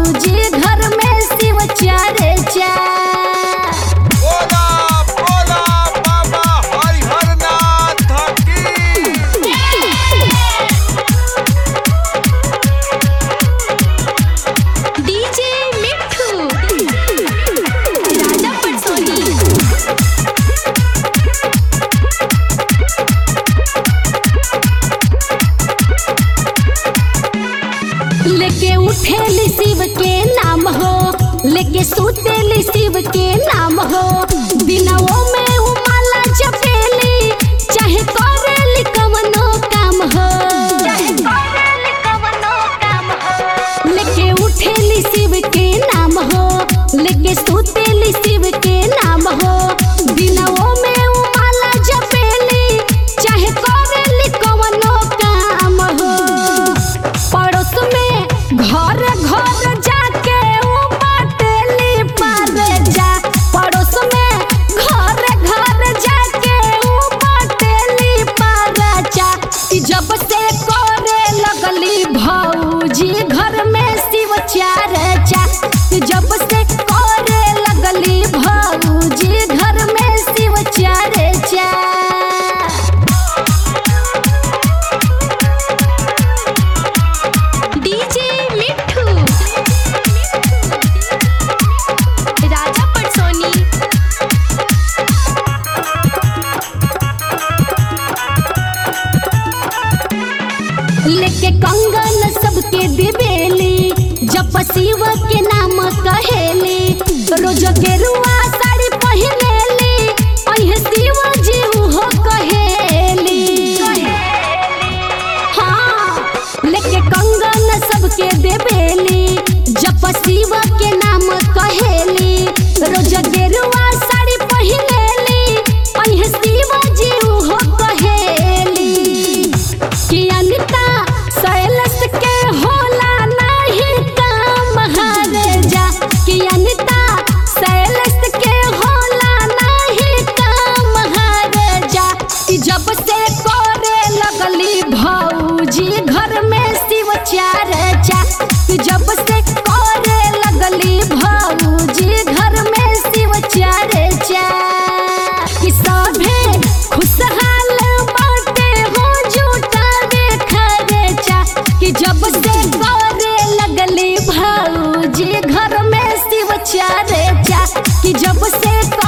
भौजी घर में शिव चर्चा। लेके उठेली शिव के नाम हो, लेके सुतेली शिव के नाम हो, बिनाओ में उमाला जपेली, चाहे करेली कवनो काम हो, लेके उठेली शिव के नाम हो, लेके सुतेली शिव के नाम हो, बिनाओ में उमाला जपेली, चाहे करेली कवनो काम हो। पड़ोस में घर घर जाके उ बाटेली परचा, पड़ोस में घर घर जाके उ बाटेली परचा। जब से करे लगली भौजी घर में शिव चर्चा, जब से करे लगली भौजी घर में शिव चर्चा। लेके कंगन सबके दिबेली, जप शिव के नाम कहेली, रोज गेरुआ साड़ी पहिनेली, अहे शिव जी हो कहेली। हाँ, लेके कंगन सबके देबेली, जप शिव के नाम कहेली, रोज गेरुआ साड़ी पहिनेली, अहे शिव जी हो कहेली। कि अनिता शैलेश के होला नहीं काम हारे जा, कि अनिता शैलेश के होला नहीं काम हारे जा। जब से करे लगली भौजी घर में शिव चर्चा, जब से करे लगली भौजी घर में शिव चर्चा। कि सभे खुशहाल बाटे हो जुटावे खर्चा, कि जब से करे लगली भौजी घर में शिव चर्चा, कि जब से